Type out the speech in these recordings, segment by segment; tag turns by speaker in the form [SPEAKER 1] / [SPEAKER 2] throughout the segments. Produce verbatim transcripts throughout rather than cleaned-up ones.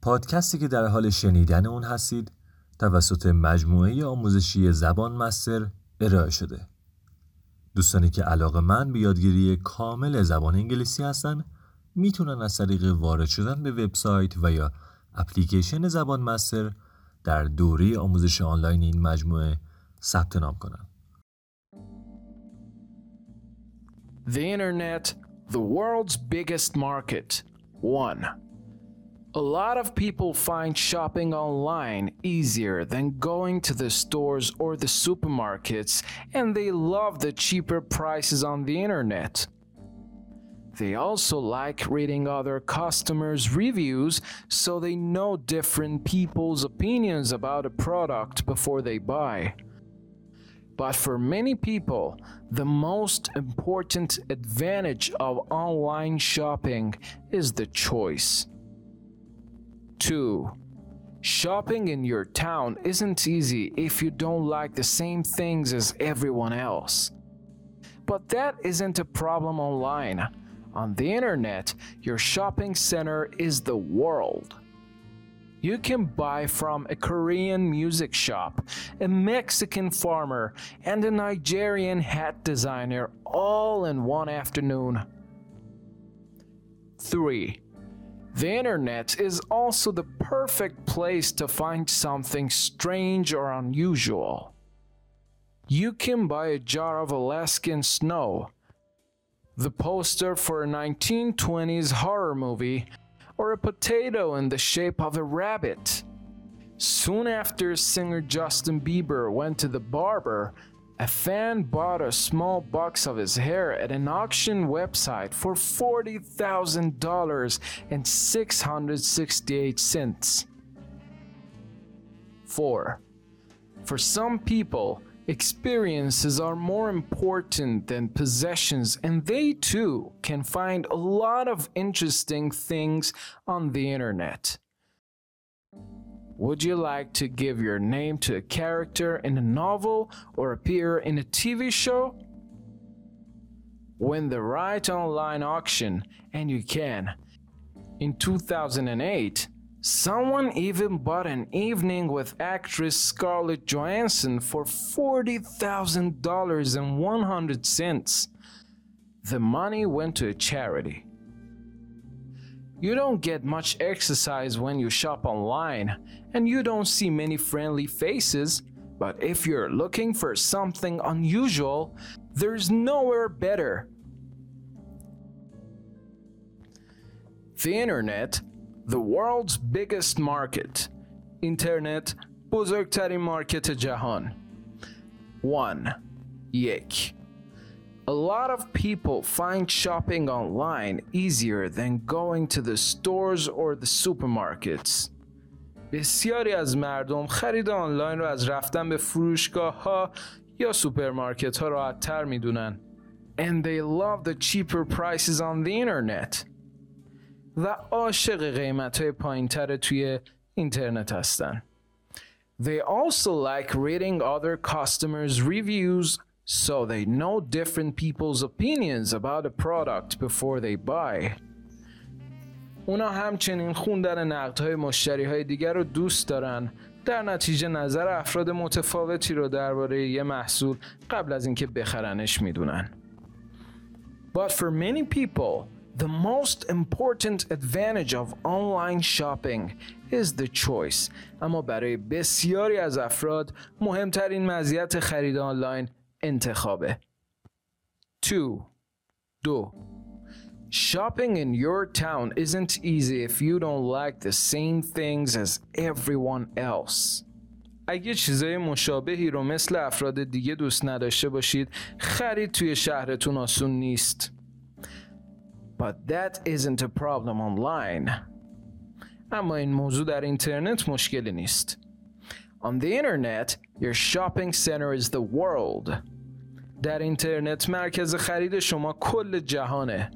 [SPEAKER 1] پادکستی که در حال شنیدن اون هستید توسط مجموعه آموزشی زبان مستر ارائه شده. دوستانی که علاقه‌مند به یادگیری کامل زبان انگلیسی هستن میتونن از طریق وارد شدن به وبسایت و یا اپلیکیشن زبان مستر در دوره آموزش آنلاین این مجموعه ثبت نام کنن.
[SPEAKER 2] The Internet, the world's biggest market. one. A lot of people find shopping online easier than going to the stores or the supermarkets, and they love the cheaper prices on the internet. They also like reading other customers' reviews so they know different people's opinions about a product before they buy. But for many people, the most important advantage of online shopping is the choice. two. Shopping in your town isn't easy if you don't like the same things as everyone else. But that isn't a problem online. On the internet, your shopping center is the world. You can buy from a Korean music shop, a Mexican farmer, and a Nigerian hat designer all in one afternoon. three. The internet is also the perfect place to find something strange or unusual. You can buy a jar of Alaskan snow, the poster for a nineteen twenties horror movie, or a potato in the shape of a rabbit. Soon after singer Justin Bieber went to the barber, a fan bought a small box of his hair at an auction website for forty thousand dollars and six hundred sixty-eight cents. four. For some people, experiences are more important than possessions, and they too can find a lot of interesting things on the internet. Would you like to give your name to a character in a novel or appear in a T V show? Win the right online auction, and you can. In two thousand eight, someone even bought an evening with actress Scarlett Johansson for forty thousand dollars and one hundred cents. The money went to a charity. You don't get much exercise when you shop online, and you don't see many friendly faces, but if you're looking for something unusual, there's nowhere better. The internet, the world's biggest market. اینترنت بزرگترین مارکت جهان. one. یک. A lot of people find shopping online easier than going to the stores or the supermarkets. بسیاری از مردم خرید آنلاین رو از رفتن به فروشگاه ها یا سوپرمارکت ها راحت تر میدونن. And they love the cheaper prices on the internet. و عاشق قیمت های پایین تر توی اینترنت هستن. They also like reading other customers' reviews so they know different people's opinions about a product before they buy. اونا همچنین خوندن نقدهای مشتریهای دیگر رو دوست دارن، در نتیجه نظر افراد متفاوتی رو درباره یه محصول قبل از اینکه بخرنش میدونن. But for many people, the most important advantage of online shopping is the choice. اما برای بسیاری از افراد مهمترین مزیت خرید آنلاین انتخابه. two. دو. Shopping in your town isn't easy if you don't like the same things as everyone else. اگه چیزای مشابهی رو مثل افراد دیگه دوست نداشته باشید، خرید توی شهرتون آسون نیست. But that isn't a problem online. اما این موضوع در اینترنت مشکلی نیست. On the internet, your shopping center is the world. در اینترنت مرکز خرید شما کل جهانه.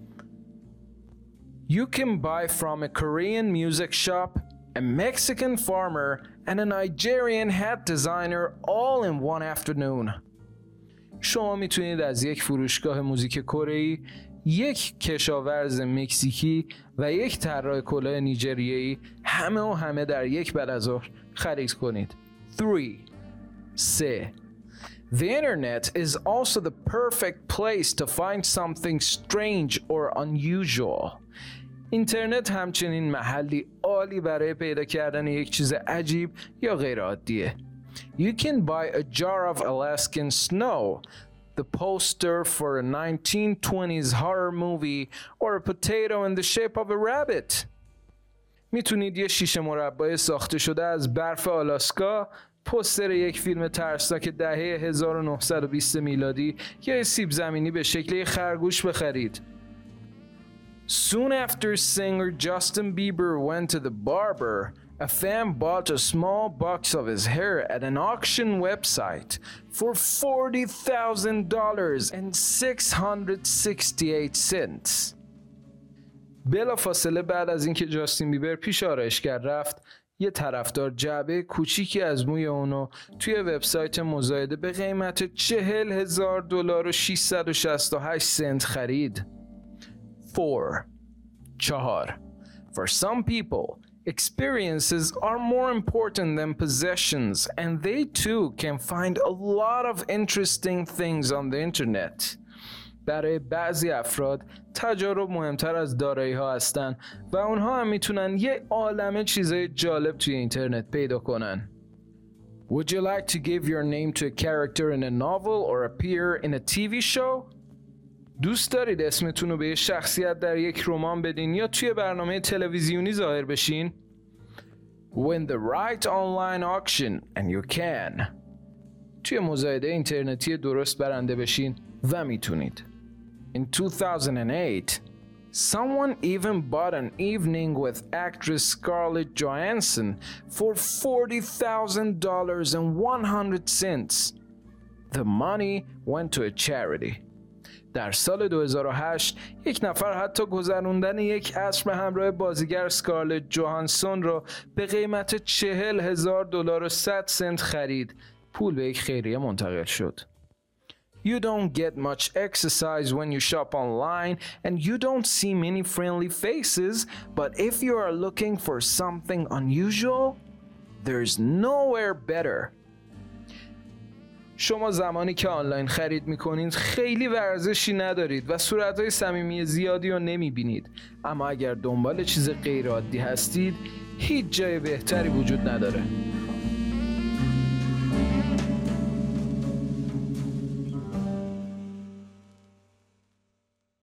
[SPEAKER 2] You can buy from a Korean music shop, a Mexican farmer, and a Nigerian hat designer all in one afternoon. شما میتونید از یک فروشگاه موزیک کره‌ای، یک کشاورز مکزیکی و یک طراح کلاه نیجریه‌ای همه و همه در یک بعد از ظهر خرید کنید. three. سه. The internet is also the perfect place to find something strange or unusual. اینترنت همچنین محلی عالی برای پیدا کردن یک چیز عجیب یا غیر عادیه. You can buy a jar of Alaskan snow, the poster for a nineteen twenties horror movie, or a potato in the shape of a rabbit. میتونید یه شیشه مربای ساخته شده از برف آلاسکا، پوستر یک فیلم ترسناک دهه هزار و نهصد و بیست میلادی یا سیب زمینی به شکل خرگوش بخرید. Soon after singer Justin Bieber went to the barber, a fan bought a small box of his hair at an auction website for forty thousand dollars and six hundred sixty-eight cents. بلافاصله بعد از اینکه جاستین بیبر پیش آرایشگر رفت، یه طرفدار جعبه کوچیکی از موی اونو توی وبسایت مزایده به قیمت چهل هزار دلار و ششصد و شصت و هشت سنت خرید. four. چهار. For some people, experiences are more important than possessions, and they too can find a lot of interesting things on the internet. برای بعضی افراد تجارب مهمتر از دارایی ها هستن و اونها هم میتونن یه عالمه چیزای جالب توی اینترنت پیدا کنن. Would you like to give your name to a character in a novel or appear in a تی وی show? دوست دارید اسمتون رو به یه شخصیت در یک رمان بدین یا توی برنامه تلویزیونی ظاهر بشین؟ Win the right online auction and you can. توی مزایده اینترنتی درست برنده بشین و میتونید. In two thousand eight, someone even bought an evening with actress Scarlett Johansson for forty thousand dollars and one hundred cents. The money went to a charity. در سال دو هزار و هشت یک نفر حتی گذروندن یک عصر به همراه بازیگر اسکارلت جوهانسون را به قیمت چهل هزار دلار و صد سنت خرید. پول به یک خیریه منتقل شد. You don't get much exercise when you shop online and you don't see many friendly faces, but if you are looking for something unusual, there's nowhere better. شما زمانی که آنلاین خرید میکنید خیلی ورزشی ندارید و صورتهای صمیمی زیادی رو نمیبینید، اما اگر دنبال چیز غیر عادی هستید هیچ جای بهتری وجود نداره.